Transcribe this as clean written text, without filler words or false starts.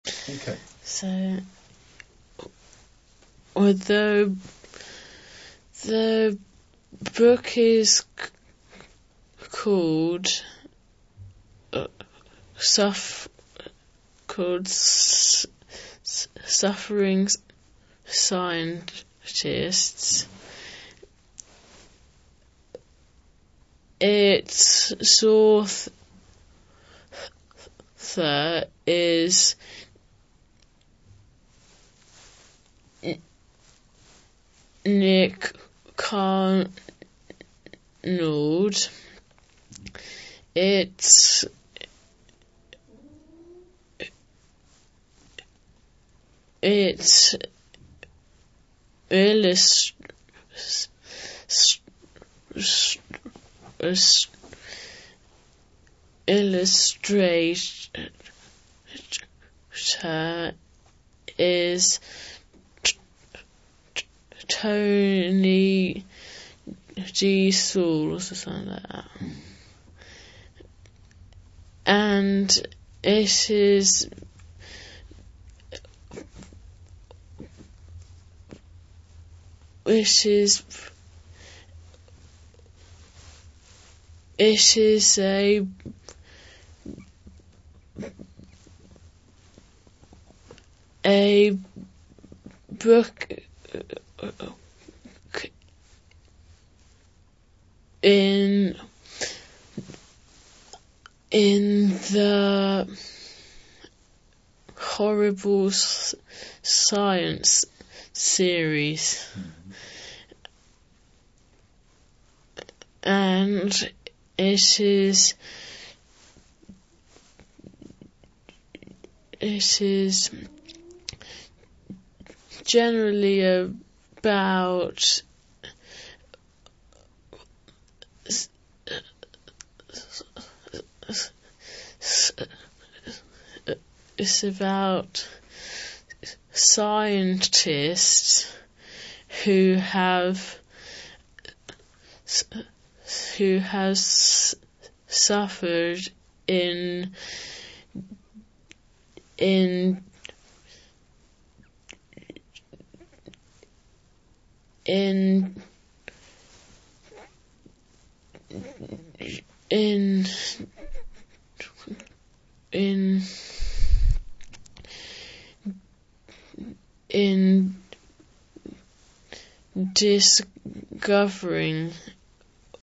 Okay. So, although the book is called Suffering Scientists, its author is Nick Carnold. Its illustrator is Tony G. Sauls or something like that. And it is a book in the Horrible Science series. And it is generally about scientists who have suffered in discovering